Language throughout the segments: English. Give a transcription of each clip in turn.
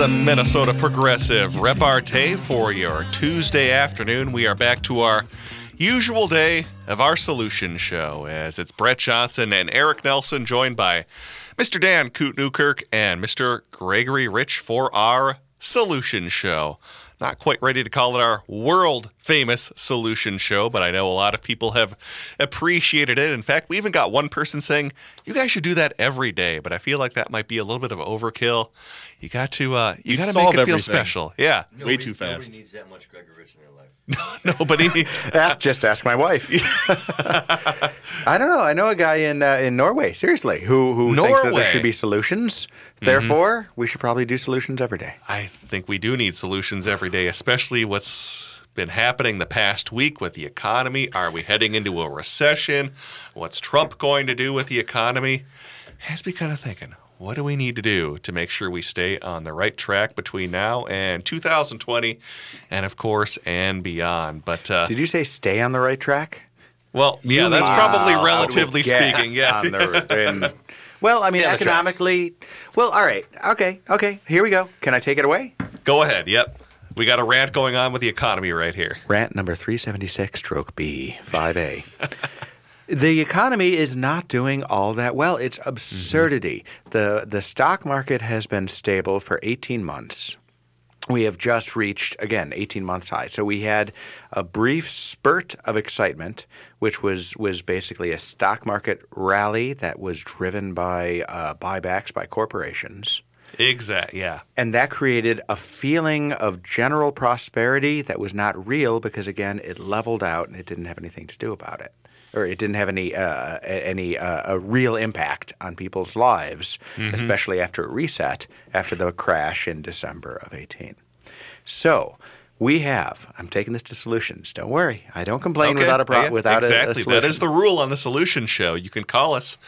the Minnesota Progressive repartee for your Tuesday afternoon. We are back to our usual day of our solution show, as it's Brett Johnson and Eric Nelson, joined by Mr. Dan Koot-Newkirk and Mr. Gregory Rich for our solution show. Not quite ready to call it our world-famous solution show, but I know a lot of people have appreciated it. In fact, we even got one person saying, you guys should do that every day, but I feel like that might be a little bit of overkill. You got to make it feel special. Yeah. Way too fast. Nobody needs that much Gregory Rich in their life. Nobody. Just ask my wife. I don't know. I know a guy in Norway, seriously, who thinks that there should be solutions. Therefore, we should probably do solutions every day. I think we do need solutions every day, especially what's been happening the past week with the economy. Are we heading into a recession? What's Trump going to do with the economy? Has me kind of thinking, what do we need to do to make sure we stay on the right track between now and 2020 and, of course, and beyond? But did you say stay on the right track? Well, yeah, that's probably relatively speaking, yes. Well, I mean, economically, well, all right. Okay. Here we go. Can I take it away? Go ahead. Yep. We got a rant going on with the economy right here. Rant number 376, stroke B, 5A. The economy is not doing all that well. It's absurdity. The stock market has been stable for 18 months. We have just reached, again, 18-month high. So we had a brief spurt of excitement, which was basically a stock market rally that was driven by buybacks by corporations. Exactly, yeah. And that created a feeling of general prosperity that was not real because, again, it leveled out and it didn't have anything to do about it. Or it didn't have any real impact on people's lives, especially after a reset, after the crash in December of 18. So we have. I'm taking this to solutions. Don't worry, I don't complain without a exactly. solution. That is the rule on the Solution Show. You can call us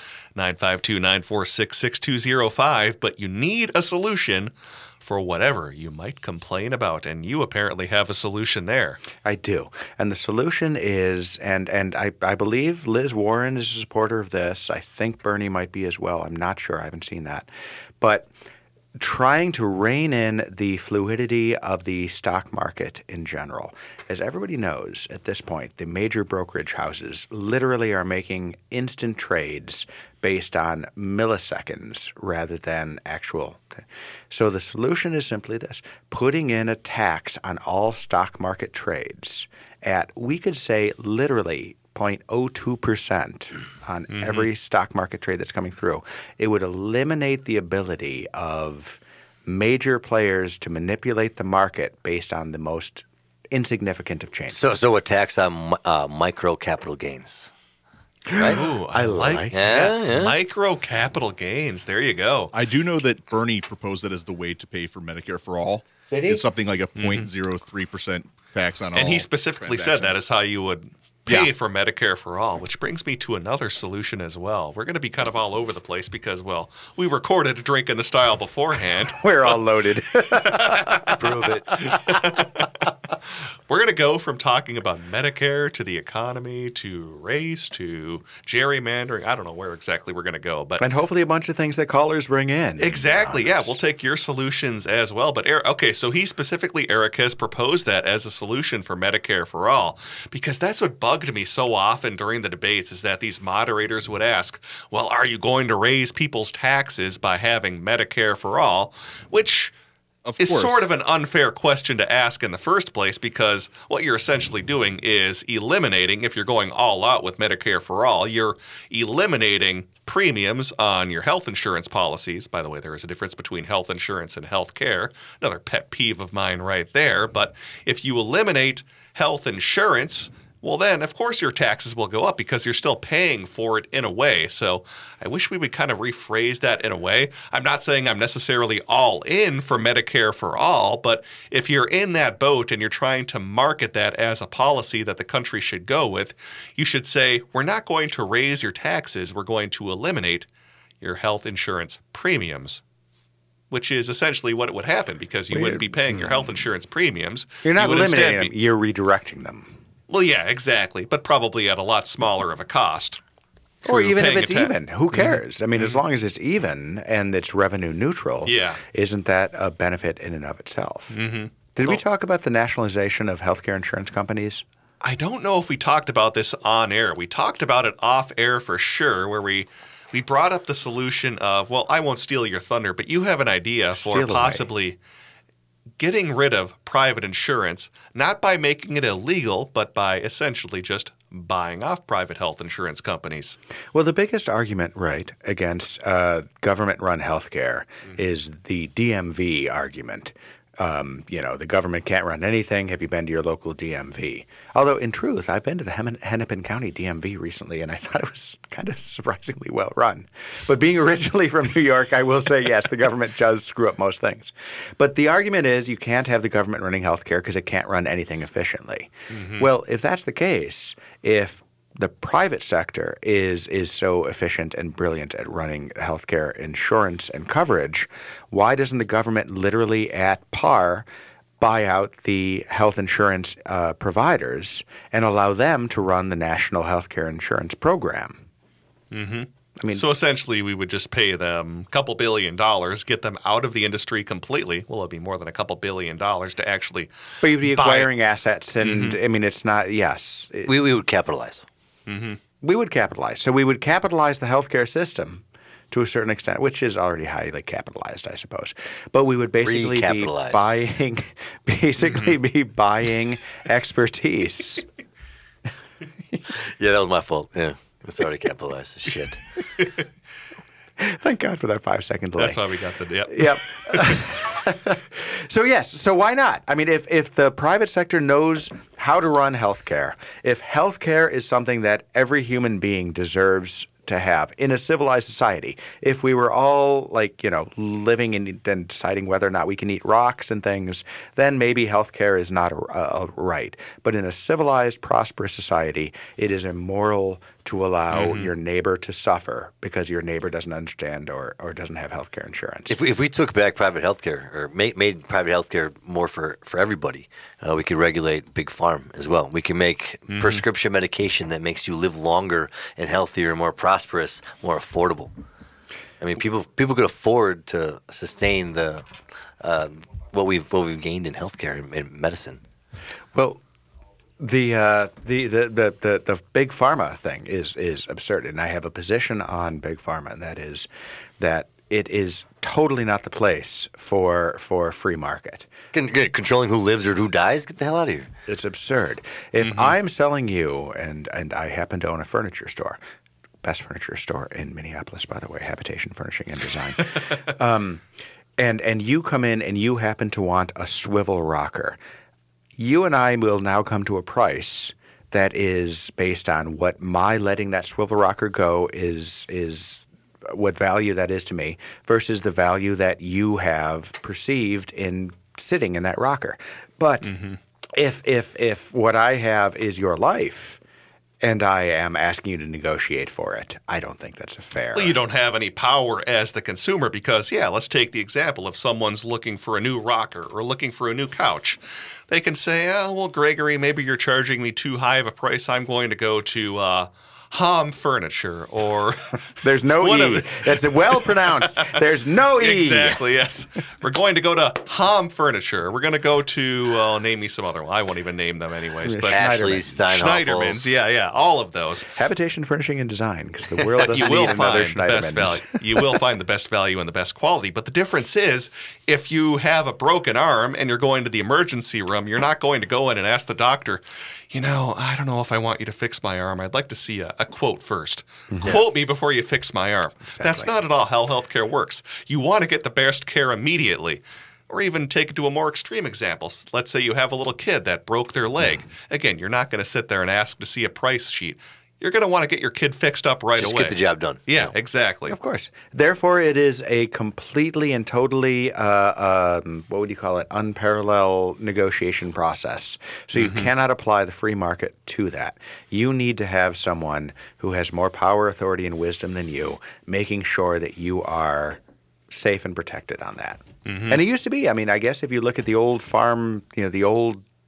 952-946-6205, but you need a solution for whatever you might complain about, and you apparently have a solution there. I do. And the solution is, and I believe Liz Warren is a supporter of this. I think Bernie might be as well. I'm not sure. I haven't seen that. But trying to rein in the fluidity of the stock market in general. As everybody knows at this point, the major brokerage houses literally are making instant trades based on milliseconds rather than actual. So the solution is simply this: putting in a tax on all stock market trades at, we could say, literally 0.02% on every stock market trade that's coming through. It would eliminate the ability of major players to manipulate the market based on the most insignificant of changes. So a tax on micro capital gains. Right? Ooh, I like that. Yeah. Micro capital gains. There you go. I do know that Bernie proposed that as the way to pay for Medicare for all. Did he? It's something like a 0.03% tax on all. And he specifically said that is how you would pay for Medicare for all, which brings me to another solution as well. We're going to be kind of all over the place because, well, we recorded a Drink in the Style beforehand. We're all loaded. Prove it. We're going to go from talking about Medicare to the economy to race to gerrymandering. I don't know where exactly we're going to go, but and hopefully a bunch of things that callers bring in. Exactly. Yeah, we'll take your solutions as well. But Eric, okay, so he specifically, Eric, has proposed that as a solution for Medicare for all, because that's what bugged me so often during the debates, is that these moderators would ask, well, are you going to raise people's taxes by having Medicare for all? Which is sort of an unfair question to ask in the first place, because what you're essentially doing is eliminating, if you're going all out with Medicare for all, you're eliminating premiums on your health insurance policies. By the way, there is a difference between health insurance and health care. Another pet peeve of mine right there. But if you eliminate health insurance, well, then, of course, your taxes will go up because you're still paying for it in a way. So I wish we would kind of rephrase that in a way. I'm not saying I'm necessarily all in for Medicare for all, but if you're in that boat and you're trying to market that as a policy that the country should go with, you should say, we're not going to raise your taxes. We're going to eliminate your health insurance premiums, which is essentially what it would happen, because you wouldn't be paying your health insurance premiums. You're not eliminating them. You're redirecting them. Well, yeah, exactly, but probably at a lot smaller of a cost. Or through even if paying it's a tax. even, who cares? I mean, as long as it's even and it's revenue neutral, Yeah. isn't that a benefit in and of itself? Mm-hmm. Did we talk about the nationalization of healthcare insurance companies? I don't know if we talked about this on air. We talked about it off air for sure, where we brought up the solution of, well, I won't steal your thunder, but you have an idea for Steal away. possibly getting rid of private insurance, not by making it illegal, but by essentially just buying off private health insurance companies. Well, the biggest argument, right, against government-run healthcare is the DMV argument. The government can't run anything. Have you been to your local DMV? Although, in truth, I've been to the Hennepin County DMV recently, and I thought it was kind of surprisingly well run. But being originally from New York, I will say, yes, the government does screw up most things. But the argument is you can't have the government running healthcare because it can't run anything efficiently. Well, if that's the case, if the private sector is so efficient and brilliant at running healthcare insurance and coverage, why doesn't the government literally at par buy out the health insurance providers and allow them to run the national healthcare insurance program? Mm-hmm. I mean, So essentially, we would just pay them a couple $1 billion, get them out of the industry completely. Well, it'd be more than a couple $1 billion to actually but you'd be buy- acquiring assets, and I mean, it's not. Yes, We would capitalize. we would capitalize. So we would capitalize the healthcare system to a certain extent, which is already highly capitalized, I suppose. But we would basically be Recapitalize. be buying expertise. Yeah, that was my fault. Yeah, it's already capitalized. Shit. Thank God for that 5-second delay. That's why we got the yep. Yep. So yes, so why not? I mean, if the private sector knows how to run healthcare, if healthcare is something that every human being deserves to have in a civilized society, if we were all living and deciding whether or not we can eat rocks and things, then maybe healthcare is not a right. But in a civilized, prosperous society, it is immoral to allow your neighbor to suffer because your neighbor doesn't understand or doesn't have healthcare insurance. If we took back private healthcare or made private healthcare more for everybody, we could regulate big pharma as well. We can make prescription medication that makes you live longer and healthier, more prosperous, more affordable. I mean, people could afford to sustain the what we've gained in healthcare and medicine. Well, the big pharma thing is absurd, and I have a position on big pharma, and that is that it is totally not the place for free market. Controlling who lives or who dies? Get the hell out of here. It's absurd. If I'm selling you, and I happen to own a furniture store, best furniture store in Minneapolis, by the way, Habitation Furnishing and Design, and you come in and you happen to want a swivel rocker, you and I will now come to a price that is based on what my letting that swivel rocker go is what value that is to me versus the value that you have perceived in sitting in that rocker. But if what I have is your life and I am asking you to negotiate for it, I don't think that's fair. Well, you don't have any power as the consumer because, let's take the example. If someone's looking for a new rocker or looking for a new couch, they can say, oh, well, Gregory, maybe you're charging me too high of a price. I'm going to go to Hom Furniture or There's no E. That's well pronounced. There's no E. Exactly, yes. We're going to go to Hom Furniture. We're going to go to, name me some other one. I won't even name them anyways. But Ashley Schneiderman's, yeah, all of those. Habitation Furnishing and Design, because the world doesn't You will need another find the best value. Schneiderman's. You will find the best value and the best quality. But the difference is, if you have a broken arm and you're going to the emergency room, you're not going to go in and ask the doctor, I don't know if I want you to fix my arm. I'd like to see a quote first. Quote me before you fix my arm. That's not at all how healthcare works. You want to get the best care immediately. Or even take it to a more extreme example. Let's say you have a little kid that broke their leg. Again, you're not going to sit there and ask to see a price sheet. You're going to want to get your kid fixed up right Just away. get the job done. Yeah, exactly. Of course. Therefore, it is a completely and totally, what would you call it, unparalleled negotiation process. So you cannot apply the free market to that. You need to have someone who has more power, authority, and wisdom than you, making sure that you are safe and protected on that. And it used to be, I mean, I guess if you look at the old farm, the old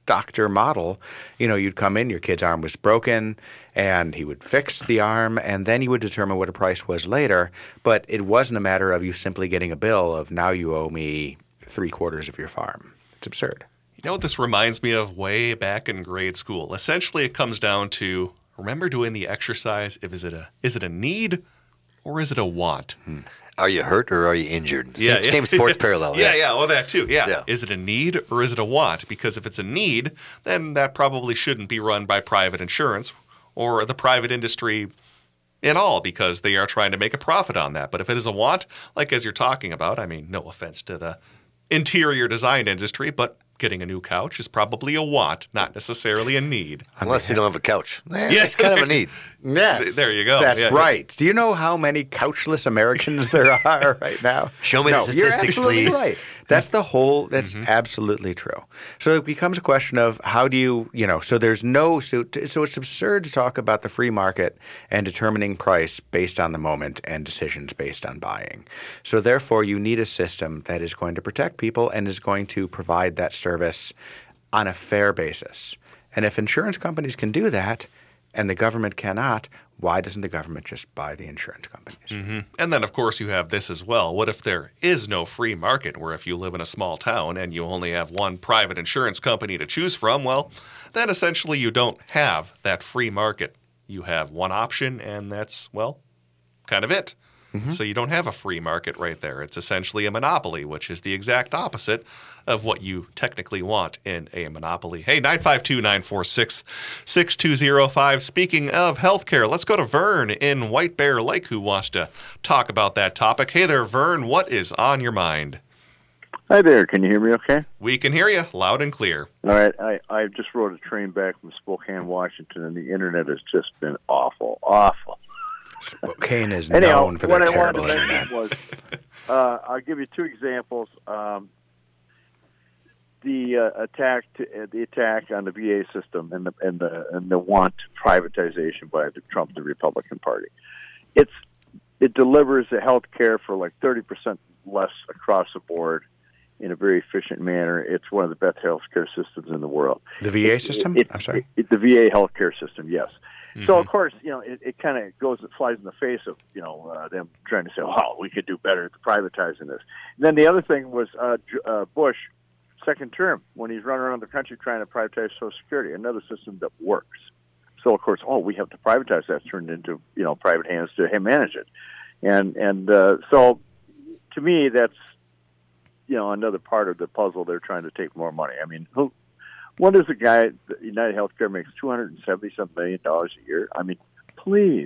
doctor model, you'd come in, your kid's arm was broken, and he would fix the arm, and then you would determine what a price was later. But it wasn't a matter of you simply getting a bill of now you owe me 3/4 of your farm. It's absurd. You know what this reminds me of way back in grade school? Essentially, it comes down to, remember doing the exercise, is it a need or is it a want? Are you hurt or are you injured? Yeah, Same sports parallel. Yeah, well, that too. Yeah. Is it a need or is it a want? Because if it's a need, then that probably shouldn't be run by private insurance or the private industry in all, because they are trying to make a profit on that. But if it is a want, like as you're talking about, I mean, no offense to the interior design industry, but getting a new couch is probably a want, not necessarily a need. Unless you don't have a couch. It's kind of a need. Yes. There you go. That's Yeah. right. Do you know how many couchless Americans there are right now? Show me the You're statistics, absolutely please. right. That's absolutely true. So it becomes a question of how do you, so there's no, so it's absurd to talk about the free market and determining price based on the moment and decisions based on buying. So therefore you need a system that is going to protect people and is going to provide that service on a fair basis. And if insurance companies can do that and the government cannot, why doesn't the government just buy the insurance companies? And then, of course, you have this as well. What if there is no free market, where if you live in a small town and you only have one private insurance company to choose from, well, then essentially you don't have that free market. You have one option, and that's, well, kind of it. So you don't have a free market right there. It's essentially a monopoly, which is the exact opposite of what you technically want in a monopoly. Hey, 952-946-6205. Speaking of healthcare, let's go to Vern in White Bear Lake, who wants to talk about that topic. Hey there, Vern. What is on your mind? Hi there. Can you hear me okay? We can hear you loud and clear. All right. I just rode a train back from Spokane, Washington, and the internet has just been awful. Spokane is Anyhow, known for their what I terrible wanted to internet. mention was, I'll give you two examples. The attack on the VA system and the want privatization by the Trump, the Republican Party. It delivers the health care for like 30% less across the board in a very efficient manner. It's one of the best health care systems in the world. The VA system? I'm sorry? The VA health care system, yes. So, of course, it kind of flies in the face of, them trying to say, oh, we could do better at privatizing this. And then the other thing was Bush, second term, when he's running around the country trying to privatize Social Security, another system that works. So, of course, we have to privatize that. It's turned into, private hands to manage it. And so, to me, that's, another part of the puzzle. They're trying to take more money. I mean, what is a guy, United Healthcare makes $270-some million a year? I mean, please.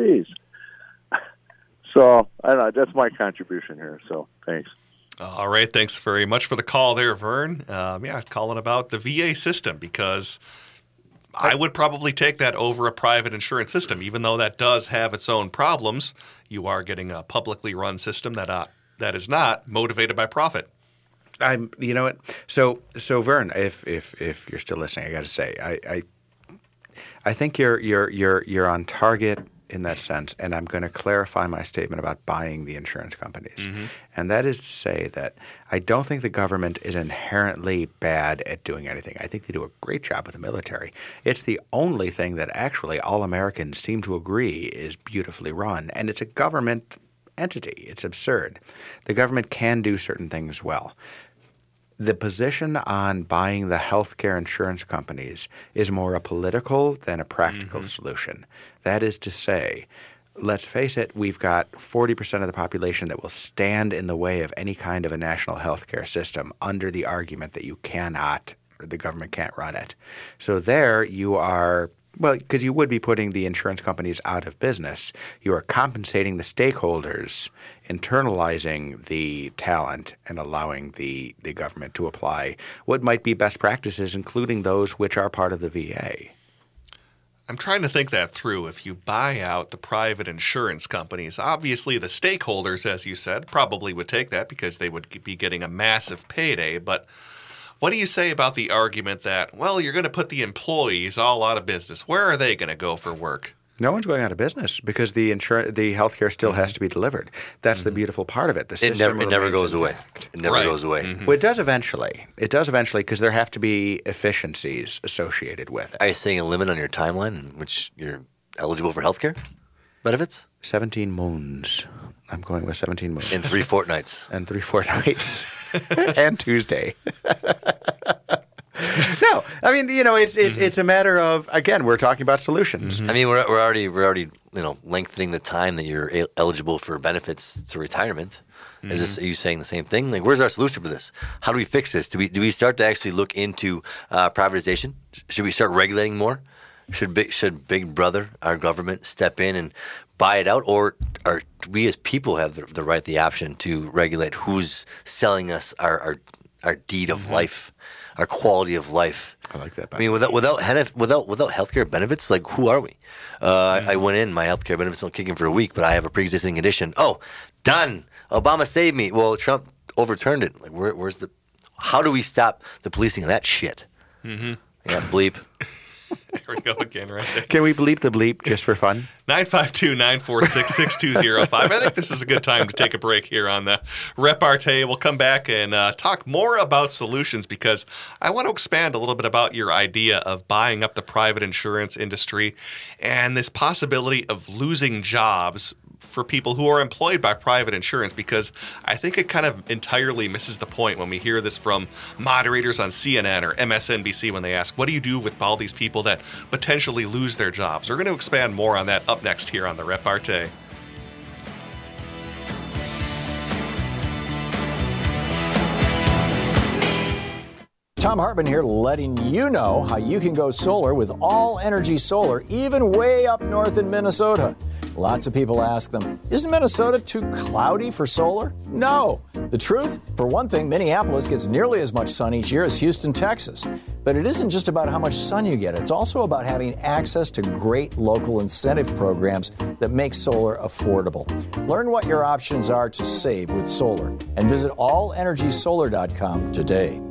So, I don't know. That's my contribution here. So, thanks. All right. Thanks very much for the call there, Vern. Calling about the VA system, because I would probably take that over a private insurance system, even though that does have its own problems. You are getting a publicly run system that is not motivated by profit. You know what? So Vern, if you're still listening, I got to say, I think you're on target in that sense, and I'm going to clarify my statement about buying the insurance companies, and that is to say that I don't think the government is inherently bad at doing anything. I think they do a great job with the military. It's the only thing that actually all Americans seem to agree is beautifully run, and it's a government entity. It's absurd. The government can do certain things well. The position on buying the healthcare insurance companies is more a political than a practical solution. That is to say, let's face it, we've got 40% of the population that will stand in the way of any kind of a national healthcare system under the argument that you cannot, or the government can't run it. So there you are. Well, because you would be putting the insurance companies out of business. You are compensating the stakeholders, internalizing the talent, and allowing the government to apply what might be best practices, including those which are part of the VA. I'm trying to think that through. If you buy out the private insurance companies, obviously the stakeholders, as you said, probably would take that because they would be getting a massive payday. But what do you say about the argument that, well, you're going to put the employees all out of business? Where are they going to go for work? No one's going out of business because the healthcare still has to be delivered. That's the beautiful part of it. It never goes away. It never goes away. Well, it does eventually. It does eventually because there have to be efficiencies associated with it. Are you saying a limit on your timeline in which you're eligible for healthcare benefits? 17 moons. I'm going with 17 moons. In 3 fortnights. And 3 fortnights. And Tuesday. No, I mean, it's a matter of, again, we're talking about solutions. I mean, we're already lengthening the time that you're eligible for benefits to retirement. Are you saying the same thing? Like, where's our solution for this? How do we fix this? Do we start to actually look into privatization? Should we start regulating more? Should Big Brother, our government, step in and buy it out, or do we as people have the right, the option to regulate who's selling us our deed of life? Our quality of life. I like that. I mean, without healthcare benefits, like, who are we? I went in, my healthcare benefits don't kick in for a week, but I have a pre-existing condition. Oh, done. Obama saved me. Well, Trump overturned it. Like, where's the? How do we stop the policing of that shit? Yeah, bleep. There we go again, right there. Can we bleep the bleep just for fun? 952-946-6205. I think this is a good time to take a break here on the Repartee. We'll come back and talk more about solutions because I want to expand a little bit about your idea of buying up the private insurance industry and this possibility of losing jobs for people who are employed by private insurance, because I think it kind of entirely misses the point when we hear this from moderators on CNN or MSNBC when they ask, what do you do with all these people that potentially lose their jobs? We're going to expand more on that up next here on the Repartee. Tom Hartman here, letting you know how you can go solar with All Energy Solar, even way up north in Minnesota. Lots of people ask them, isn't Minnesota too cloudy for solar? No. The truth? For one thing, Minneapolis gets nearly as much sun each year as Houston, Texas. But it isn't just about how much sun you get. It's also about having access to great local incentive programs that make solar affordable. Learn what your options are to save with solar and visit allenergysolar.com today.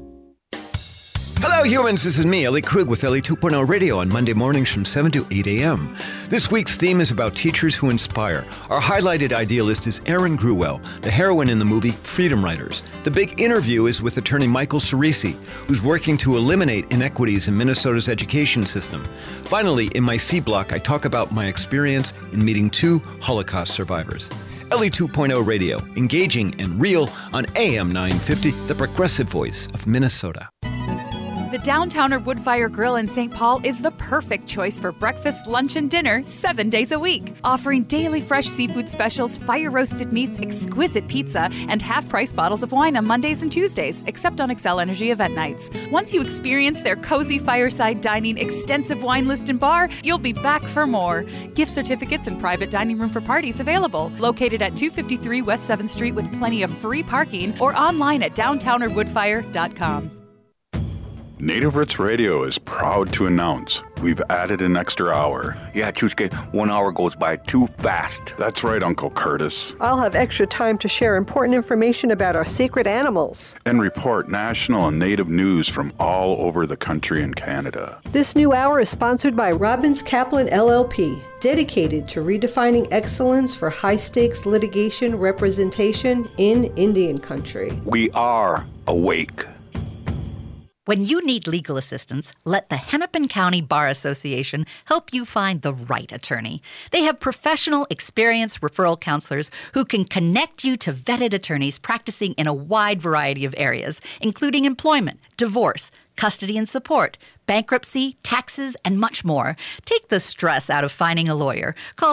Hello, humans. This is me, Ellie Krug, with Ellie 2.0 Radio on Monday mornings from 7 to 8 a.m. This week's theme is about teachers who inspire. Our highlighted idealist is Erin Gruwell, the heroine in the movie Freedom Writers. The big interview is with attorney Michael Cerisi, who's working to eliminate inequities in Minnesota's education system. Finally, in my C block, I talk about my experience in meeting 2 Holocaust survivors. Ellie 2.0 Radio, engaging and real on AM 950, the progressive voice of Minnesota. The Downtowner Woodfire Grill in St. Paul is the perfect choice for breakfast, lunch, and dinner 7 days a week. Offering daily fresh seafood specials, fire-roasted meats, exquisite pizza, and half-price bottles of wine on Mondays and Tuesdays, except on Xcel Energy event nights. Once you experience their cozy fireside dining, extensive wine list, and bar, you'll be back for more. Gift certificates and private dining room for parties available. Located at 253 West 7th Street with plenty of free parking, or online at downtownerwoodfire.com. Native Roots Radio is proud to announce we've added an extra hour. Yeah, Chushke, 1 hour goes by too fast. That's right, Uncle Curtis. I'll have extra time to share important information about our secret animals. And report national and native news from all over the country and Canada. This new hour is sponsored by Robbins Kaplan LLP, dedicated to redefining excellence for high-stakes litigation representation in Indian country. We are awake. When you need legal assistance, let the Hennepin County Bar Association help you find the right attorney. They have professional, experienced referral counselors who can connect you to vetted attorneys practicing in a wide variety of areas, including employment, divorce, custody and support, bankruptcy, taxes, and much more. Take the stress out of finding a lawyer. Call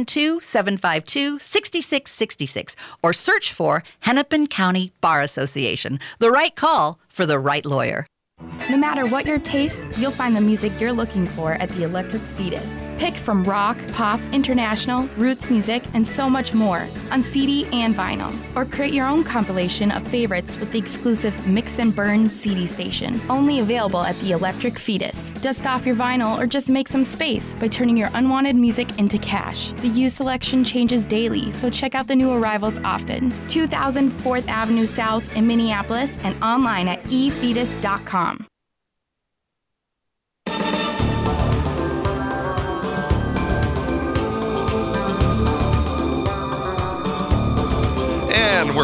612-752-6666 or search for Hennepin County Bar Association. The right call for the right lawyer. No matter what your taste, you'll find the music you're looking for at the Electric Fetus. Pick from rock, pop, international, roots music, and so much more on CD and vinyl. Or create your own compilation of favorites with the exclusive Mix and Burn CD station, only available at the Electric Fetus. Dust off your vinyl or just make some space by turning your unwanted music into cash. The used selection changes daily, so check out the new arrivals often. 2000 4th Avenue South in Minneapolis and online at efetus.com.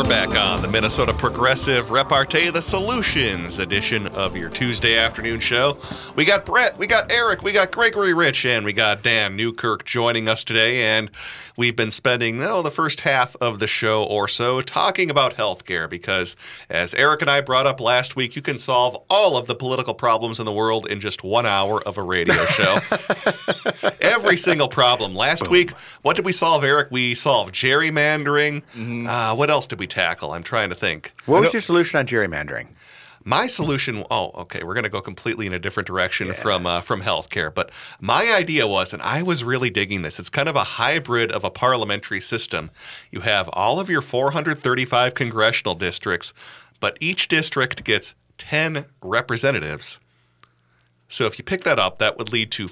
We're back on the Minnesota Progressive Repartee, the Solutions edition of your Tuesday afternoon show. We got Brett, we got Eric, we got Gregory Rich, and we got Dan Newkirk joining us today. And we've been spending the first half of the show or so talking about healthcare because, as Eric and I brought up last week, you can solve all of the political problems in the world in just 1 hour of a radio show. Every single problem. Last week, what did we solve, Eric? We solved gerrymandering. What else did we tackle? I'm trying to think. What was your solution on gerrymandering? My solution, we're going to go completely in a different direction from healthcare. But my idea was, and I was really digging this, it's kind of a hybrid of a parliamentary system. You have all of your 435 congressional districts, but each district gets 10 representatives. So if you pick that up, that would lead to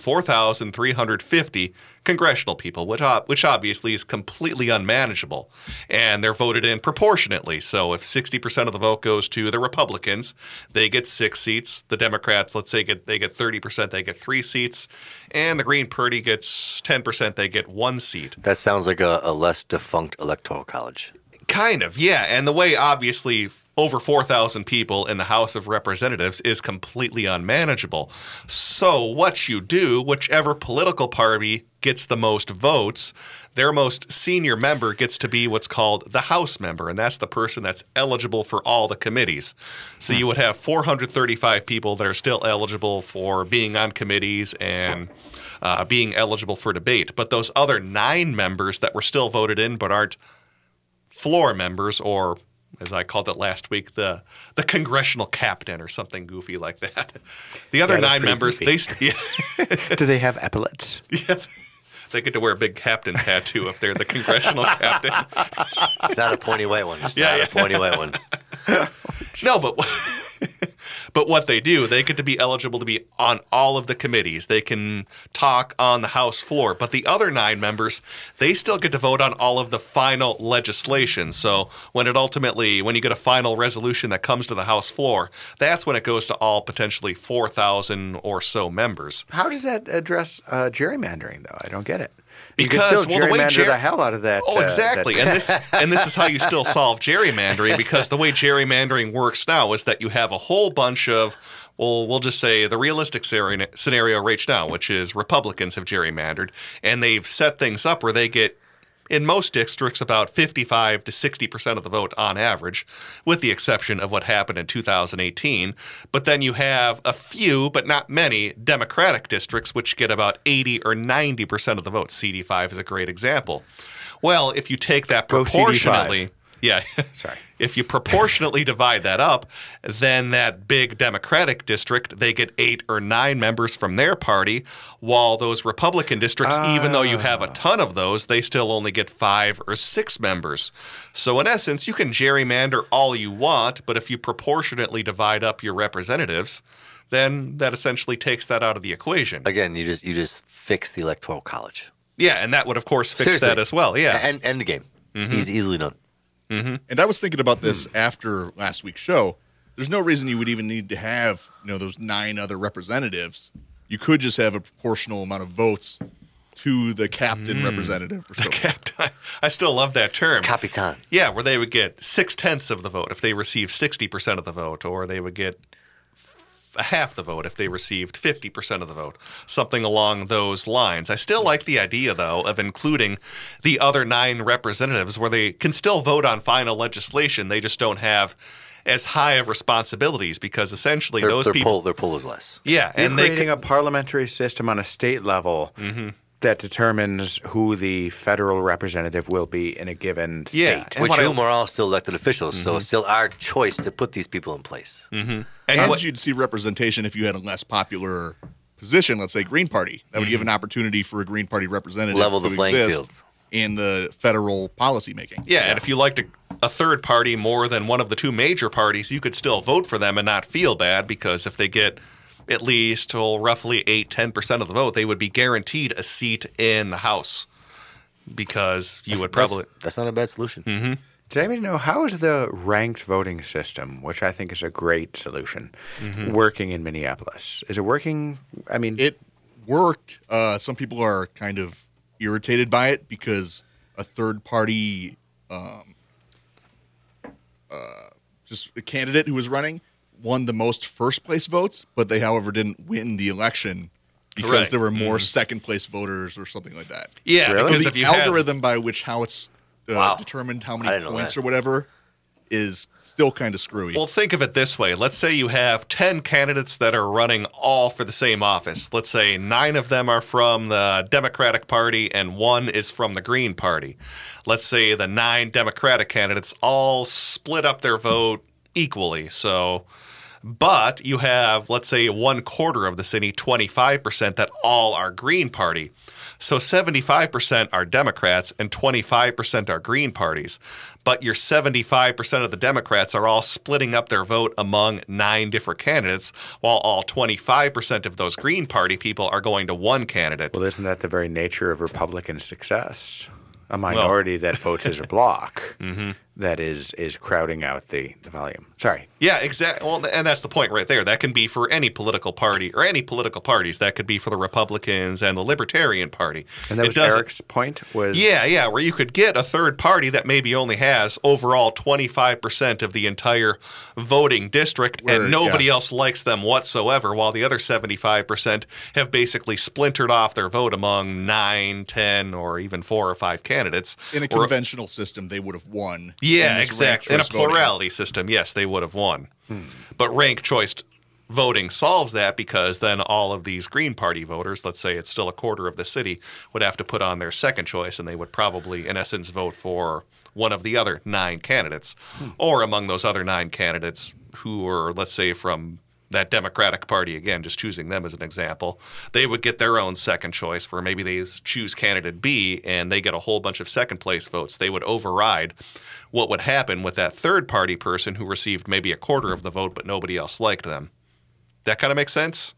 4,350 congressional people, which obviously is completely unmanageable. And they're voted in proportionately. So if 60% of the vote goes to the Republicans, they get 6 seats. The Democrats, let's say they get 30%, they get 3 seats. And the Green Party gets 10%, they get 1 seat. That sounds like a less defunct electoral college. Kind of, yeah. And the way, obviously, over 4,000 people in the House of Representatives is completely unmanageable. So what you do, whichever political party gets the most votes, their most senior member gets to be what's called the House member, and that's the person that's eligible for all the committees. So you would have 435 people that are still eligible for being on committees and being eligible for debate. But those other 9 members that were still voted in but aren't floor members, or as I called it last week, the congressional captain or something goofy like that. The other 9 members, do they have epaulets? Yeah. They get to wear a big captain's hat, too, if they're the congressional captain. It's not a pointy white one. It's not a pointy white one. No, but what they do, they get to be eligible to be on all of the committees. They can talk on the House floor. But the other 9 members, they still get to vote on all of the final legislation. So when you get a final resolution that comes to the House floor, that's when it goes to all potentially 4,000 or so members. How does that address gerrymandering, though? I don't get it. Because the way the hell out of that. Oh, exactly. And this is how you still solve gerrymandering, because the way gerrymandering works now is that you have a whole bunch of, we'll just say the realistic scenario right now, which is Republicans have gerrymandered, and they've set things up where they get, in most districts, about 55 to 60% of the vote on average, with the exception of what happened in 2018. But then you have a few, but not many, Democratic districts, which get about 80 or 90% of the vote. CD5 is a great example. Well, if you take that proportionately... Yeah. Sorry. If you proportionately divide that up, then that big Democratic district, they get 8 or 9 members from their party, while those Republican districts, even though you have a ton of those, they still only get 5 or 6 members. So in essence, you can gerrymander all you want, but if you proportionately divide up your representatives, then that essentially takes that out of the equation. Again, you just fix the electoral college. Yeah, and that would, of course, fix that as well. Yeah. End the game. Easily done. Mm-hmm. And I was thinking about this after last week's show. There's no reason you would even need to have, those 9 other representatives. You could just have a proportional amount of votes to the captain representative or something. Captain. I still love that term. Capitan. Yeah, where they would get 6/10 of the vote if they received 60% of the vote, or they would get half the vote if they received 50% of the vote, something along those lines. I still like the idea, though, of including the other 9 representatives where they can still vote on final legislation. They just don't have as high of responsibilities, because essentially those people... Their pull is less. Yeah. You're creating a parliamentary system on a state level that determines who the federal representative will be in a given state. Yeah, which whom are all still elected officials, so it's still our choice to put these people in place. And you'd see representation if you had a less popular position, let's say Green Party. That would give an opportunity for a Green Party representative level the playing field in the federal policy making. Yeah, and if you liked a third party more than one of the 2 major parties, you could still vote for them and not feel bad, because if they get at least roughly 8-10% of the vote, they would be guaranteed a seat in the House, because that's not a bad solution. Mm-hmm. Does anybody know, how is the ranked voting system, which I think is a great solution, working in Minneapolis? Is it working? I mean, it worked. Some people are kind of irritated by it because a third party just a candidate who was running won the most first place votes, but they, however, didn't win the election because there were more second place voters or something like that. Yeah, because so if the you algorithm by which how it's determined how many points or whatever is still kind of screwy. Well, think of it this way. Let's say you have 10 candidates that are running all for the same office. Let's say 9 of them are from the Democratic Party and 1 is from the Green Party. Let's say the 9 Democratic candidates all split up their vote equally. But you have, let's say, 1/4 of the city, 25%, that all are Green Party. So 75% are Democrats and 25% are Green parties. But your 75% of the Democrats are all splitting up their vote among 9 different candidates, while all 25% of those Green Party people are going to one candidate. Well, isn't that the very nature of Republican success? A minority that votes as a block that is crowding out the volume. Sorry. Yeah, exactly. Well, and that's the point right there. That can be for any political party or any political parties. That could be for the Republicans and the Libertarian Party. And that was Eric's point? Yeah, where you could get a third party that maybe only has overall 25% of the entire voting district and nobody else likes them whatsoever, while the other 75% have basically splintered off their vote among 9, 10, or even 4 or 5 candidates. In a conventional system, they would have won. Yeah, exactly. In a plurality system, yes, they would have won. But ranked choice voting solves that, because then all of these Green Party voters, let's say it's still 1/4 of the city, would have to put on their second choice, and they would probably, in essence, vote for one of the other 9 candidates. Or among those other 9 candidates who are, let's say, from that Democratic Party, again, just choosing them as an example, they would get their own second choice, where maybe they choose candidate B and they get a whole bunch of second place votes. They would override what would happen with that third party person who received maybe 1/4 of the vote, but nobody else liked them. That kind of makes sense?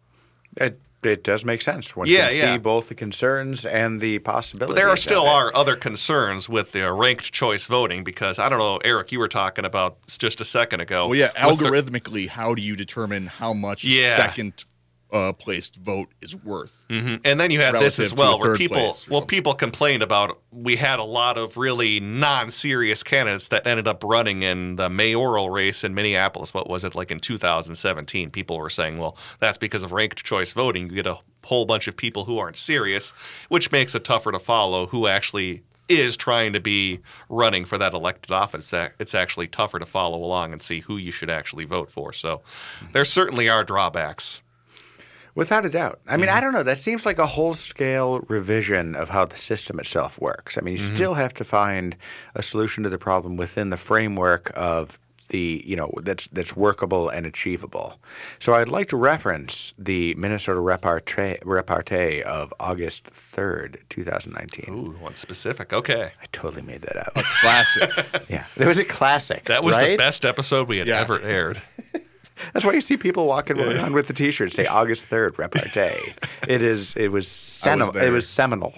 It does make sense. One can see both the concerns and the possibilities. But there still are other concerns with the ranked choice voting, because, I don't know, Eric, you were talking about just a second ago. Well, yeah, algorithmically, how do you determine how much second placed vote is worth? And then you had this as well, where people complained about, we had a lot of really non-serious candidates that ended up running in the mayoral race in Minneapolis. What was it, like in 2017? People were saying, well, that's because of ranked choice voting. You get a whole bunch of people who aren't serious, which makes it tougher to follow who actually is trying to be running for that elected office. It's actually tougher to follow along and see who you should actually vote for. So there certainly are drawbacks. Without a doubt. I mean, I don't know. That seems like a whole-scale revision of how the system itself works. I mean, you still have to find a solution to the problem within the framework of the, that's workable and achievable. So I'd like to reference the Minnesota repartee of August 3rd, 2019. Ooh, one specific. Okay. I totally made that up. A classic. Yeah. It was a classic. That was the best episode we had ever aired. That's why you see people walking around with the T-shirts say August 3rd repartee. It was seminal.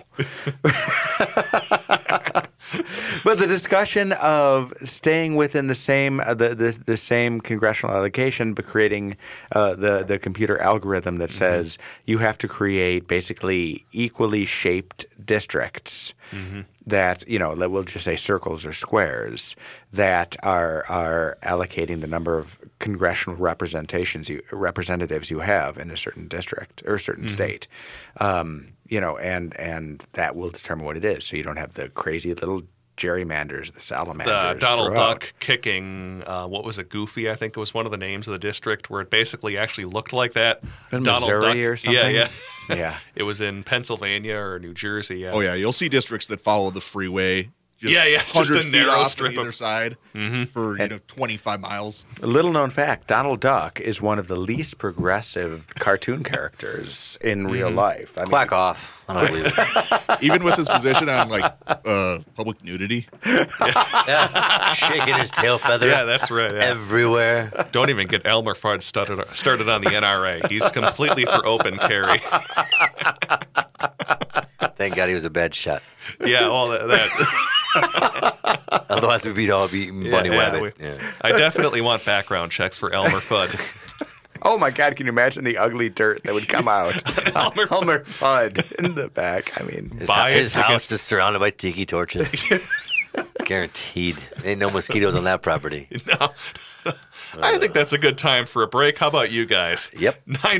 But the discussion of staying within the same the same congressional allocation, but creating the computer algorithm that says you have to create basically equally shaped districts that, that we'll just say circles or squares, that are allocating the number of congressional representatives you have in a certain district or a certain state, and that will determine what it is. So you don't have the crazy little gerrymanders, the salamanders. The Donald Duck kicking, what was it, Goofy, I think it was one of the names of the district, where it basically actually looked like that. In Missouri or something? Yeah. It was in Pennsylvania or New Jersey. Yeah. Oh, yeah. You'll see districts that follow the freeway. Just 100 just a narrow feet strip off either side for 25 miles. A little known fact: Donald Duck is one of the least progressive cartoon characters in real life. I mean, Quack off! I don't believe it. Even with his position on public nudity, shaking his tail feather. Yeah, that's right. Yeah. Everywhere. Don't even get Elmer Fudd started on the NRA. He's completely for open carry. Thank God he was a bad shot. Yeah, well, that. Otherwise, we'd all be Bunny Wabbit. I definitely want background checks for Elmer Fudd. Oh my God! Can you imagine the ugly dirt that would come out? Elmer Fudd in the back. I mean, his house is surrounded by tiki torches. Guaranteed. Ain't no mosquitoes on that property. No. I think that's a good time for a break. How about you guys? Yep.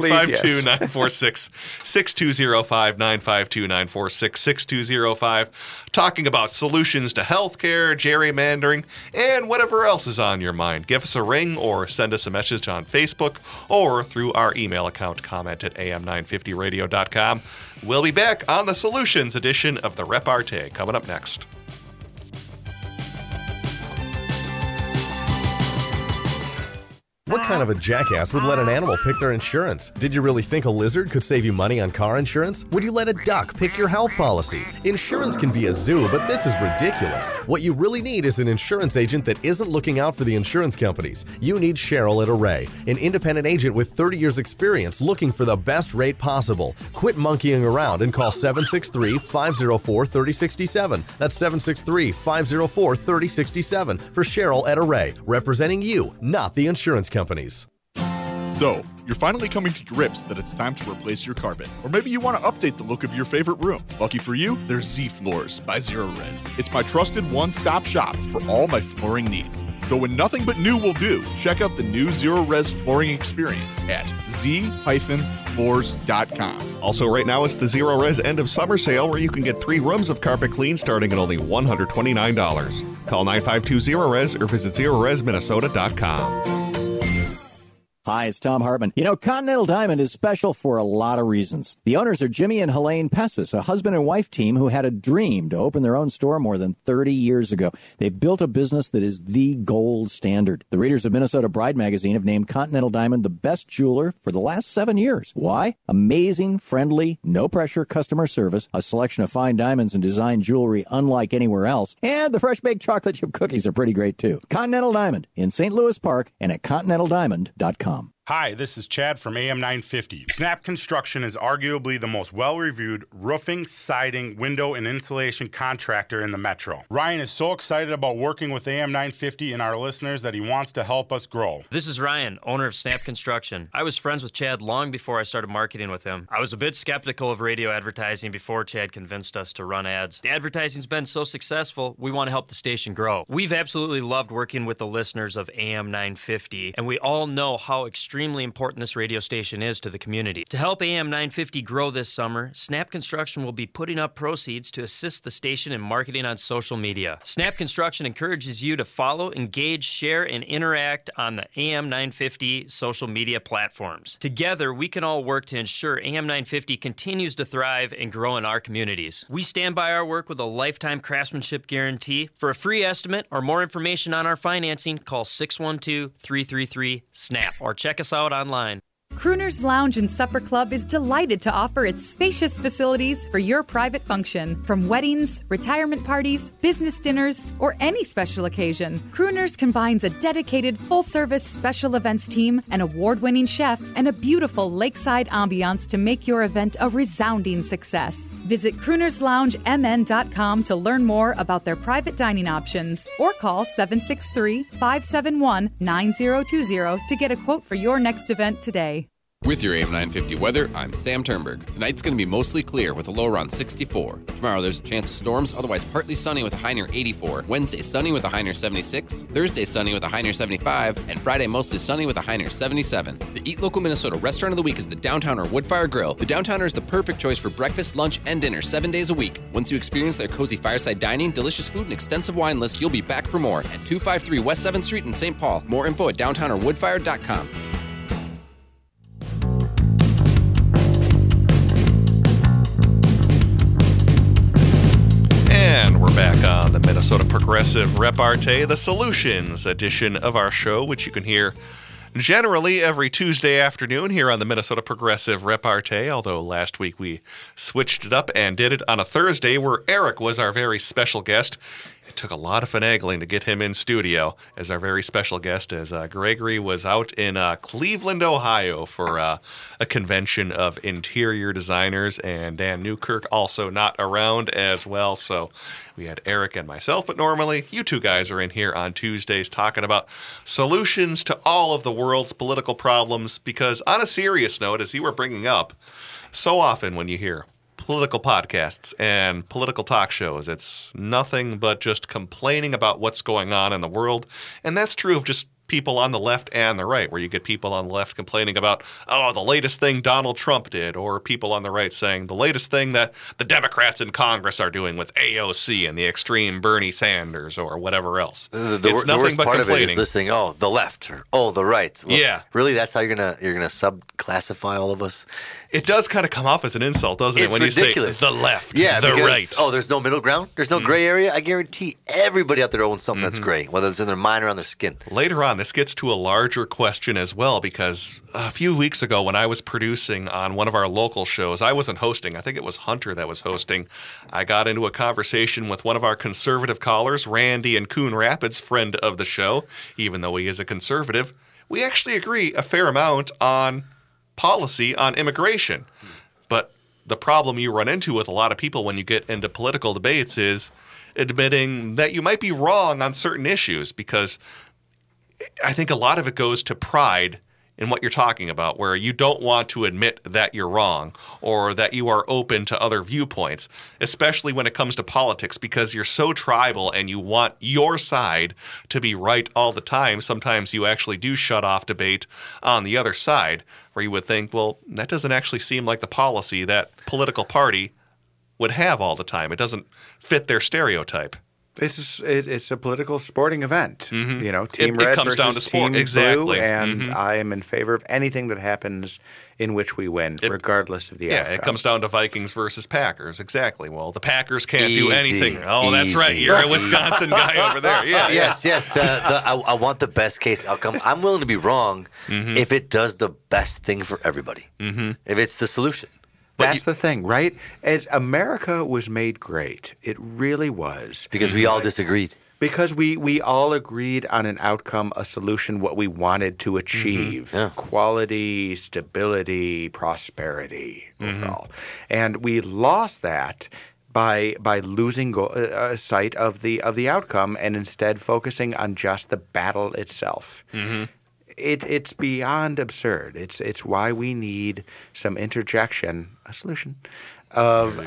952-946-6205, 952-946-6205. Talking about solutions to healthcare, gerrymandering, and whatever else is on your mind. Give us a ring or send us a message on Facebook or through our email account. Comment at am950radio.com. We'll be back on the Solutions edition of the Repartee coming up next. What kind of a jackass would let an animal pick their insurance? Did you really think a lizard could save you money on car insurance? Would you let a duck pick your health policy? Insurance can be a zoo, but this is ridiculous. What you really need is an insurance agent that isn't looking out for the insurance companies. You need Cheryl at Array, an independent agent with 30 years experience looking for the best rate possible. Quit monkeying around and call 763-504-3067. That's 763-504-3067 for Cheryl at Array, representing you, not the insurance companies. So, you're finally coming to grips that it's time to replace your carpet. Or maybe you want to update the look of your favorite room. Lucky for you, there's Z Floors by Zero Res. It's my trusted one-stop shop for all my flooring needs. So when nothing but new will do, check out the new Zero Res flooring experience at z-floors.com. Also, right now, it's the Zero Res end of summer sale where you can get 3 rooms of carpet clean starting at only $129. Call 952-ZERO-RES or visit ZeroResMinnesota.com. Hi, it's Tom Hartman. You know, Continental Diamond is special for a lot of reasons. The owners are Jimmy and Helene Pessis, a husband and wife team who had a dream to open their own store more than 30 years ago. They built a business that is the gold standard. The readers of Minnesota Bride magazine have named Continental Diamond the best jeweler for the last 7 years. Why? Amazing, friendly, no-pressure customer service, a selection of fine diamonds and design jewelry unlike anywhere else, and the fresh-baked chocolate chip cookies are pretty great, too. Continental Diamond in St. Louis Park and at ContinentalDiamond.com. Hi, this is Chad from AM 950. Snap Construction is arguably the most well-reviewed roofing, siding, window, and insulation contractor in the metro. Ryan is so excited about working with AM 950 and our listeners that he wants to help us grow. This is Ryan, owner of Snap Construction. I was friends with Chad long before I started marketing with him. I was a bit skeptical of radio advertising before Chad convinced us to run ads. The advertising's been so successful, we want to help the station grow. We've absolutely loved working with the listeners of AM 950, and we all know how extremely important this radio station is to the community. To help AM 950 grow this summer, Snap Construction will be putting up proceeds to assist the station in marketing on social media. Snap Construction encourages you to follow, engage, share, and interact on the AM 950 social media platforms. Together, we can all work to ensure AM 950 continues to thrive and grow in our communities. We stand by our work with a lifetime craftsmanship guarantee. For a free estimate or more information on our financing, call 612-333-SNAP or check us out online. Crooner's Lounge and Supper Club is delighted to offer its spacious facilities for your private function. From weddings, retirement parties, business dinners, or any special occasion, Crooner's combines a dedicated full-service special events team, an award-winning chef, and a beautiful lakeside ambiance to make your event a resounding success. Visit croonersloungemn.com to learn more about their private dining options or call 763-571-9020 to get a quote for your next event today. With your AM 950 weather, I'm Sam Turnberg. Tonight's going to be mostly clear with a low around 64. Tomorrow there's a chance of storms, otherwise partly sunny with a high near 84. Wednesday sunny with a high near 76. Thursday sunny with a high near 75. And Friday mostly sunny with a high near 77. The Eat Local Minnesota Restaurant of the Week is the Downtowner Woodfire Grill. The Downtowner is the perfect choice for breakfast, lunch, and dinner 7 days a week. Once you experience their cozy fireside dining, delicious food, and extensive wine list, you'll be back for more at 253 West 7th Street in St. Paul. More info at downtownerwoodfire.com. And we're back on the Minnesota Progressive Repartee, the Solutions edition of our show, which you can hear generally every Tuesday afternoon here on the Minnesota Progressive Repartee, although last week we switched it up and did it on a Thursday where Eric was our very special guest. It took a lot of finagling to get him in studio as our very special guest, as Gregory was out in Cleveland, Ohio for a convention of interior designers, and Dan Newkirk also not around as well. So we had Eric and myself, but normally you two guys are in here on Tuesdays talking about solutions to all of the world's political problems, because on a serious note, as you were bringing up, so often when you hear political podcasts and political talk shows. It's nothing but just complaining about what's going on in the world. And that's true of just people on the left and the right, where you get people on the left complaining about, oh, the latest thing Donald Trump did, or people on the right saying the latest thing that the Democrats in Congress are doing with AOC and the extreme Bernie Sanders or whatever else. The worst part of it is listening, oh, the left, or oh, the right. Well, yeah. Really, that's how you're gonna subclassify all of us? It does kind of come off as an insult, doesn't it, when ridiculous. You say the left, yeah, the because, right. Oh, there's no middle ground? There's no gray area? I guarantee everybody out there owns something that's gray, whether it's in their mind or on their skin. Later on, this gets to a larger question as well, because a few weeks ago when I was producing on one of our local shows, I wasn't hosting. I think it was Hunter that was hosting. I got into a conversation with one of our conservative callers, Randy in Coon Rapids, friend of the show, even though he is a conservative. We actually agree a fair amount on policy on immigration. But the problem you run into with a lot of people when you get into political debates is admitting that you might be wrong on certain issues, because I think a lot of it goes to pride in what you're talking about, where you don't want to admit that you're wrong or that you are open to other viewpoints, especially when it comes to politics, because you're so tribal and you want your side to be right all the time. Sometimes you actually do shut off debate on the other side, where you would think, well, that doesn't actually seem like the policy that political party would have all the time. It doesn't fit their stereotype. It's a political sporting event. Mm-hmm. You know, Team It Red comes versus down to sport. Team Exactly. Blue, and Mhm. I am in favor of anything that happens in which we win, regardless of the outcome. It comes down to Vikings versus Packers. Exactly. Well, the Packers can't do Easy. anything. Oh, that's right. You're a Wisconsin guy over there. Yeah. Yes. I want the best case outcome. I'm willing to be wrong if it does the best thing for everybody. Mm-hmm. If it's the solution. That's the thing, right? America was made great. It really was. Because we all disagreed. Because we all agreed on an outcome, a solution, what we wanted to achieve. Quality, stability, prosperity, overall. And we lost that by losing sight of the outcome and instead focusing on just the battle itself. It's beyond absurd. It's why we need some interjection, a solution, of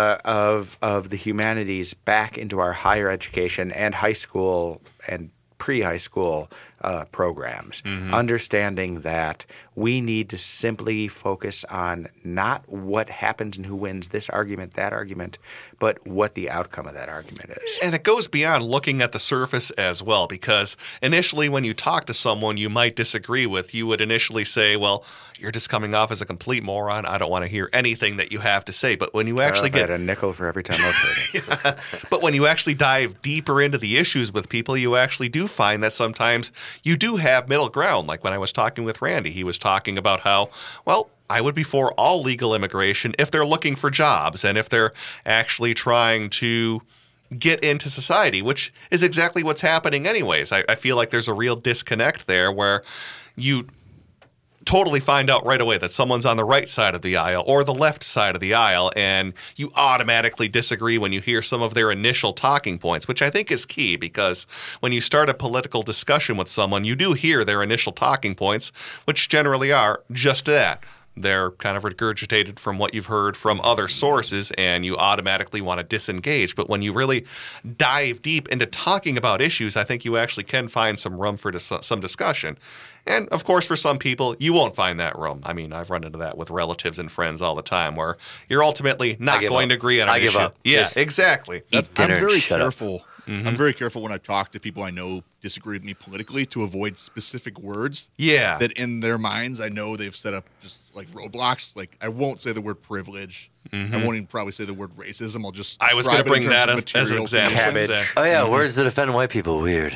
the humanities back into our higher education and high school and pre-high school programs, understanding that we need to simply focus on not what happens and who wins this argument, that argument, but what the outcome of that argument is. And it goes beyond looking at the surface as well, because initially when you talk to someone you might disagree with, you would initially say, well, you're just coming off as a complete moron. I don't want to hear anything that you have to say. But when you actually get a nickel for every time I've heard it. But when you actually dive deeper into the issues with people, you actually do find that sometimes you do have middle ground. Like when I was talking with Randy, he was talking about how, well, I would be for all legal immigration if they're looking for jobs and if they're actually trying to get into society, which is exactly what's happening anyways. I feel like there's a real disconnect there where you totally find out right away that someone's on the right side of the aisle or the left side of the aisle, and you automatically disagree when you hear some of their initial talking points, which I think is key, because when you start a political discussion with someone, you do hear their initial talking points, which generally are just that. They're kind of regurgitated from what you've heard from other sources, and you automatically want to disengage. But when you really dive deep into talking about issues, I think you actually can find some room for some discussion. And, of course, for some people, you won't find that room. I mean, I've run into that with relatives and friends all the time, where you're ultimately not going to agree on an issue. give up. Yeah, Just exactly. eat dinner I'm very and shut careful. up. I'm very careful when I talk to people I know disagree with me politically to avoid specific words. Yeah. That in their minds, I know they've set up just like roadblocks. Like I won't say the word privilege. I won't even probably say the word racism. I'll just. I was going to bring that as an material example. conditions. Oh, yeah. Words that offend white people. Weird.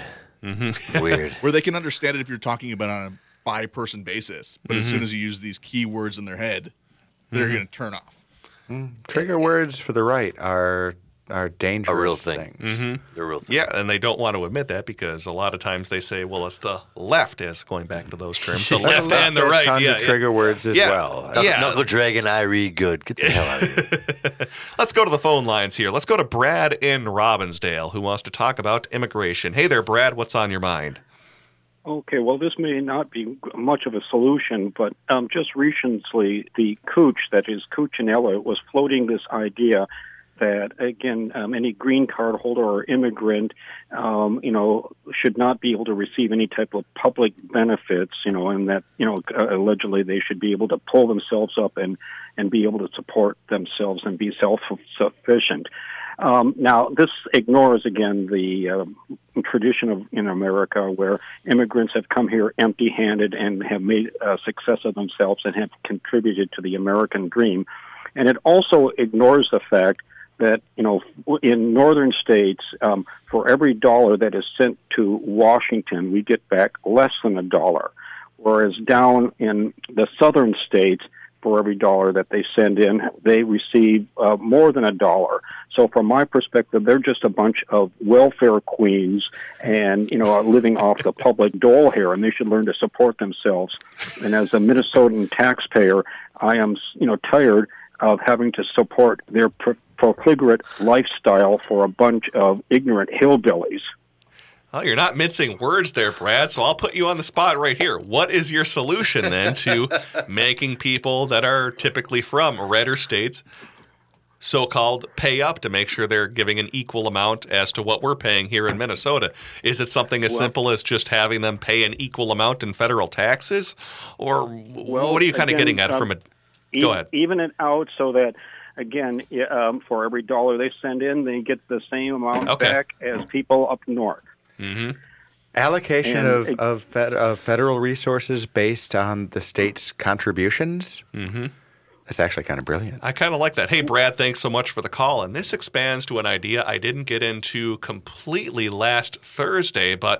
Weird. Where they can understand it if you're talking about on a by-person basis. But as soon as you use these key words in their head, they're going to turn off. Trigger words for the right are dangerous A real things. thing. They're real thing. Yeah, and they don't want to admit that, because a lot of times they say, well, it's the left, as going back to those terms, the left and the There's right. tons Yeah, of trigger words as well. Knuckle Dragon, I read good. Get the hell out of here. Let's go to the phone lines here. Let's go to Brad in Robbinsdale, who wants to talk about immigration. Hey there, Brad. What's on your mind? Okay, well, this may not be much of a solution, but just recently, the Cooch, that is Cuccinella, was floating this idea that, again, any green card holder or immigrant, should not be able to receive any type of public benefits, and that, allegedly they should be able to pull themselves up and be able to support themselves and be self-sufficient. Now, this ignores, again, the tradition in America where immigrants have come here empty-handed and have made a success of themselves and have contributed to the American dream. And it also ignores the fact that, in northern states, for every dollar that is sent to Washington, we get back less than $1. Whereas down in the southern states, for every dollar that they send in, they receive more than $1. So from my perspective, they're just a bunch of welfare queens and, are living off the public dole here, and they should learn to support themselves. And as a Minnesotan taxpayer, I am, tired of having to support their profligate lifestyle for a bunch of ignorant hillbillies. Well, you're not mincing words there, Brad, so I'll put you on the spot right here. What is your solution, then, to making people that are typically from redder states so-called pay up to make sure they're giving an equal amount as to what we're paying here in Minnesota? Is it something as simple as just having them pay an equal amount in federal taxes? Or what are you kind of getting at from it? Go ahead. Even it out so that, again, for every dollar they send in, they get the same amount back as people up north. Mm-hmm. Allocation of federal resources based on the state's contributions? Mm-hmm. That's actually kind of brilliant. I kind of like that. Hey, Brad, thanks so much for the call. And this expands to an idea I didn't get into completely last Thursday, but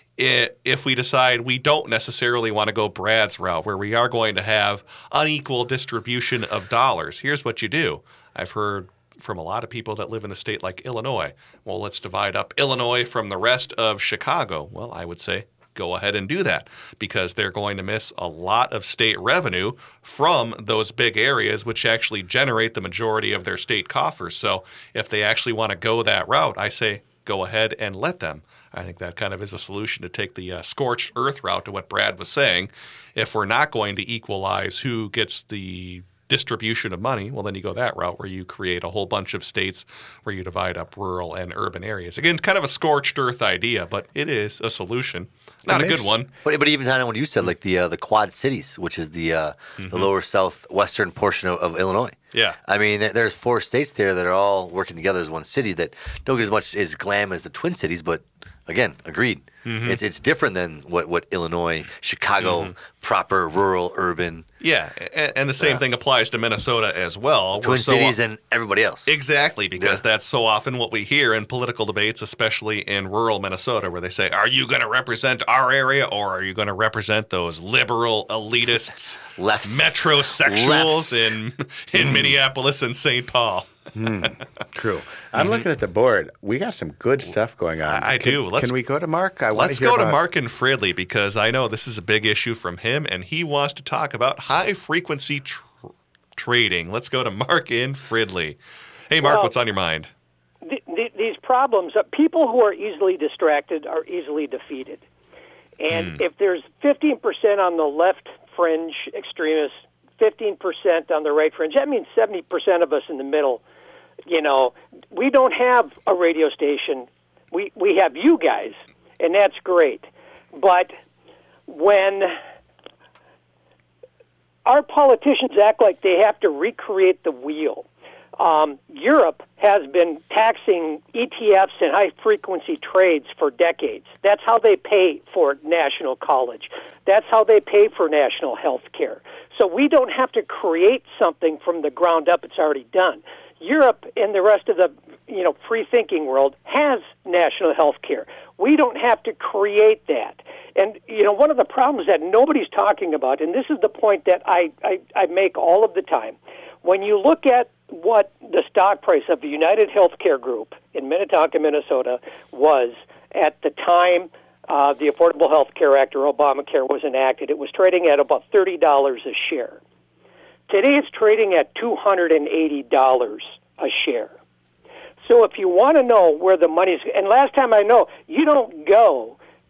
if we decide we don't necessarily want to go Brad's route, where we are going to have unequal distribution of dollars, here's what you do. I've heard from a lot of people that live in a state like Illinois. Well, let's divide up Illinois from the rest of Chicago. Well, I would say go ahead and do that because they're going to miss a lot of state revenue from those big areas, which actually generate the majority of their state coffers. So if they actually want to go that route, I say go ahead and let them. I think that kind of is a solution to take the scorched earth route to what Brad was saying. If we're not going to equalize who gets the distribution of money, well, then you go that route where you create a whole bunch of states where you divide up rural and urban areas. Again, kind of a scorched earth idea, but it is a solution. Not a good one. But even on what you said, like the Quad Cities, which is the lower southwestern portion of Illinois. Yeah. I mean, there's 4 states there that are all working together as one city that don't get as much as glam as the Twin Cities, but again, agreed. Mm-hmm. It's different than what Illinois, Chicago, proper, rural, urban. Yeah, and the same thing applies to Minnesota as well. Twin Cities and everybody else. Exactly, because that's so often what we hear in political debates, especially in rural Minnesota, where they say, are you going to represent our area or are you going to represent those liberal elitists, metrosexuals in Minneapolis and St. Paul? True. I'm looking at the board. We got some good stuff going on. I do. Can we go to Mark? Let's go to Mark in Fridley because I know this is a big issue from him, and he wants to talk about high-frequency trading. Let's go to Mark in Fridley. Hey, Mark, what's on your mind? These problems, people who are easily distracted are easily defeated. And if there's 15% on the left fringe extremists, 15% on the right fringe, that means 70% of us in the middle. We don't have a radio station. We have you guys, and that's great. But when our politicians act like they have to recreate the wheel, Europe has been taxing ETFs and high-frequency trades for decades. That's how they pay for national college. That's how they pay for national health care. So we don't have to create something from the ground up. It's already done. Europe and the rest of the free-thinking world has national health care. We don't have to create that. And, one of the problems that nobody's talking about, and this is the point that I make all of the time, when you look at what the stock price of the United Healthcare Group in Minnetonka, Minnesota was at the time the Affordable Health Care Act or Obamacare was enacted, it was trading at about $30 a share. Today it's trading at $280 a share. So if you want to know where the money's, and last time I know, you don't go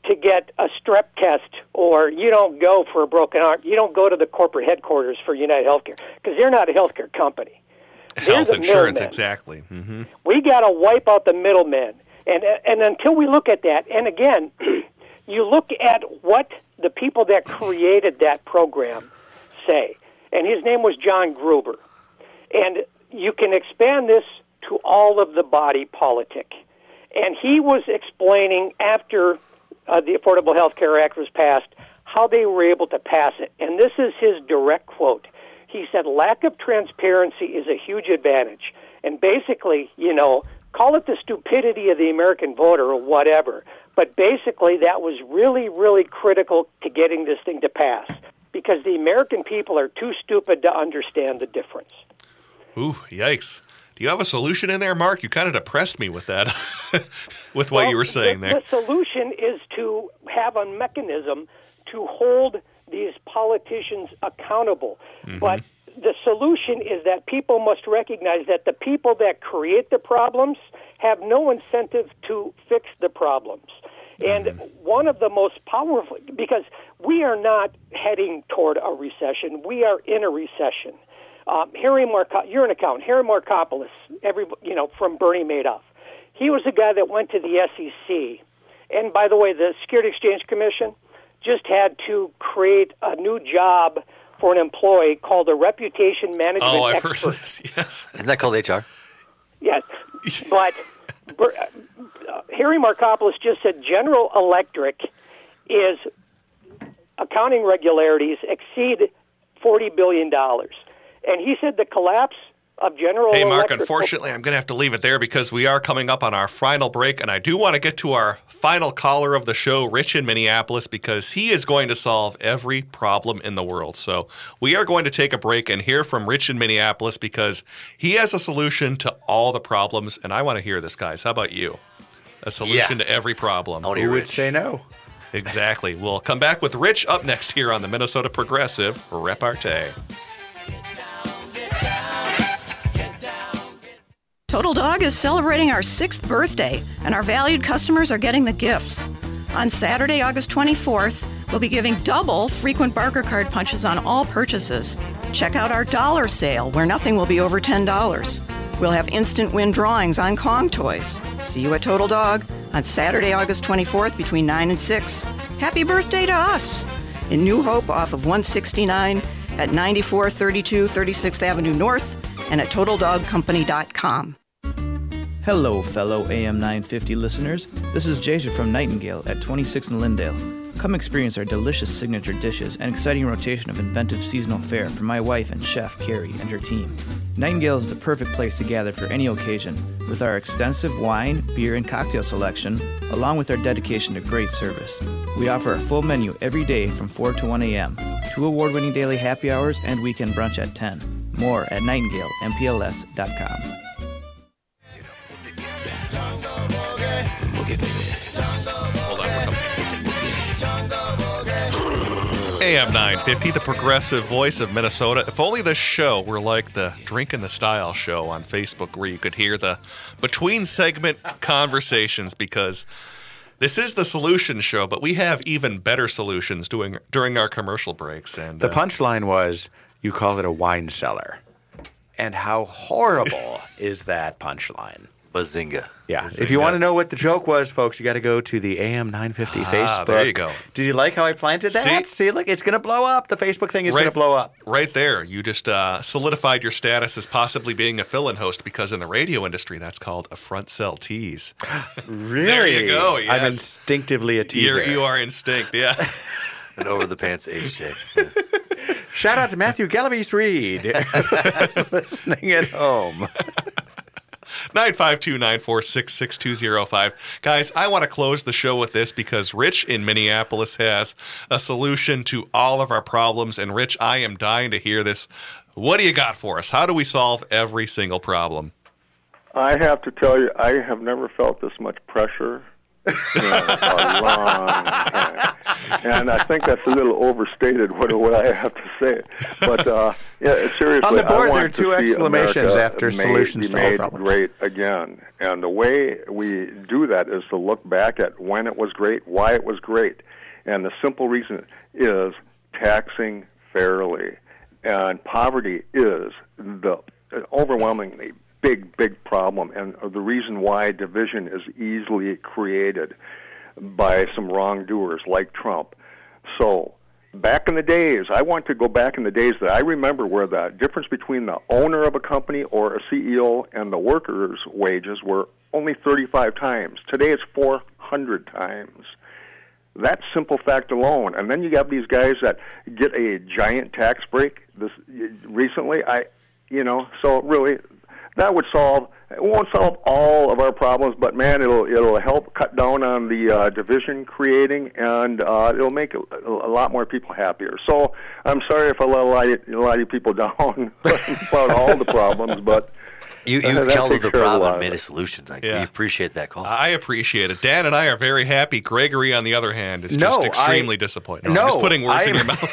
to get a strep test, or you don't go for a broken arm. You don't go to the corporate headquarters for United Healthcare because they're not a healthcare company. Health insurance, exactly. Mm-hmm. We got to wipe out the middlemen. And until we look at that, and again, you look at what the people that created that program say. And his name was John Gruber. And you can expand this to all of the body politic. And he was explaining after the Affordable Health Care Act was passed how they were able to pass it. And this is his direct quote. He said, lack of transparency is a huge advantage. And basically, call it the stupidity of the American voter or whatever. But basically, that was really, really critical to getting this thing to pass because the American people are too stupid to understand the difference. Ooh, yikes. Do you have a solution in there, Mark? You kind of depressed me with that, with what you were saying there. The solution is to have a mechanism to hold these politicians accountable. Mm-hmm. But the solution is that people must recognize that the people that create the problems have no incentive to fix the problems. Mm-hmm. And one of the most powerful, because we are not heading toward a recession, we are in a recession. You're an accountant. Harry Markopoulos, from Bernie Madoff. He was the guy that went to the SEC. And by the way, the Security Exchange Commission just had to create a new job for an employee called a reputation management expert. Oh, I've heard of this, yes. Isn't that called HR? Yes. But Harry Markopoulos just said General Electric is accounting regularities exceed $40 billion. And he said the collapse of General Electric... Hey, Mark, unfortunately, I'm going to have to leave it there because we are coming up on our final break, and I do want to get to our final caller of the show, Rich in Minneapolis, because he is going to solve every problem in the world. So we are going to take a break and hear from Rich in Minneapolis because he has a solution to all the problems, and I want to hear this, guys. How about you? A solution to every problem. Who would say no? Exactly. We'll come back with Rich up next here on the Minnesota Progressive Repartee. Total Dog is celebrating our 6th birthday, and our valued customers are getting the gifts. On Saturday, August 24th, we'll be giving double frequent Barker card punches on all purchases. Check out our dollar sale, where nothing will be over $10. We'll have instant win drawings on Kong toys. See you at Total Dog on Saturday, August 24th between 9 and 6. Happy birthday to us! In New Hope off of 169 at 9432 36th Avenue North and at TotalDogCompany.com. Hello, fellow AM 950 listeners. This is Jasia from Nightingale at 26th and Lyndale. Come experience our delicious signature dishes and exciting rotation of inventive seasonal fare from my wife and chef, Carrie, and her team. Nightingale is the perfect place to gather for any occasion, with our extensive wine, beer, and cocktail selection, along with our dedication to great service. We offer a full menu every day from 4 to 1 a.m., 2 award-winning daily happy hours, and weekend brunch at 10. More at nightingaleMPLS.com. Hold on, we're coming. AM 950, the progressive voice of Minnesota. If only this show were like the Drink in the Style show on Facebook, where you could hear the between segment conversations, because this is the solution show, but we have even better solutions during our commercial breaks. And the punchline was, you call it a wine cellar. And how horrible is that punchline? Bazinga. Yeah. Bazinga. If you want to know what the joke was, folks, you got to go to the AM 950 Facebook. There you go. Did you like how I planted that? See, look, it's going to blow up. The Facebook thing is going to blow up. Right there. You just solidified your status as possibly being a fill-in host, because in the radio industry, that's called a front cell tease. Really? There you go. Yes. I'm instinctively a teaser. You are instinct, yeah. An over-the-pants HJ. Shout out to Matthew Galavis Reed, listening at home. 952-946-6205. Guys, I want to close the show with this because Rich in Minneapolis has a solution to all of our problems. And Rich, I am dying to hear this. What do you got for us? How do we solve every single problem? I have to tell you, I have never felt this much pressure in a long time. And I think that's a little overstated what I have to say. But yeah, seriously, on the board, I want there are two to see exclamations America after solutions to all made problems. great again. And the way we do that is to look back at when it was great, why it was great. And the simple reason is taxing fairly. And poverty is the overwhelmingly big problem, and the reason why division is easily created by some wrongdoers like Trump. So, back in the days, I want to go back in the days that I remember where the difference between the owner of a company or a CEO and the workers' wages were only 35 times. Today it's 400 times. That simple fact alone. And then you got these guys that get a giant tax break recently. So really, that would solve. It won't solve all of our problems, but man, it'll help cut down on the division creating, and it'll make a lot more people happier. So I'm sorry if I let a lot of people down about all the problems, but you called the problem and made a solution. We appreciate that call. I appreciate it. Dan and I are very happy. Gregory, on the other hand, is just extremely disappointed. I'm just putting words in your mouth.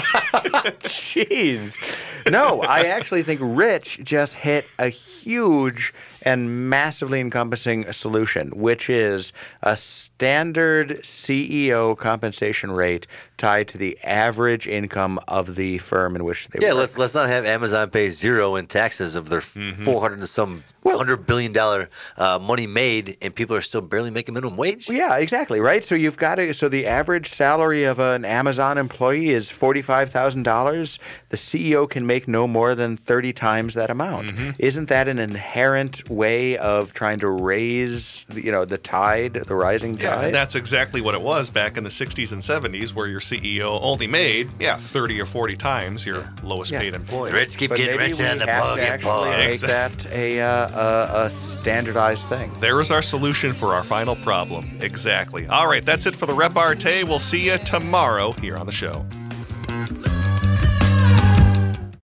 Jeez. No, I actually think Rich just hit a huge and massively encompassing solution, which is a standard CEO compensation rate tied to the average income of the firm in which they work. Let's not have Amazon pay zero in taxes of their $400 and some $100 billion money made, and people are still barely making minimum wage. Yeah, exactly, right? So you've got to. So the average salary of an Amazon employee is $45,000. The CEO can make no more than 30 times that amount. Isn't that an inherent way of trying to raise, the tide, the rising tide? Yeah, and that's exactly what it was back in the 60s and 70s, where your CEO only made 30 or 40 times your lowest paid employee. Rich keep getting rich on the bug and bug. Make that a standardized thing. There is our solution for our final problem. Exactly. All right, that's it for the repartee. We'll see you tomorrow here on the show.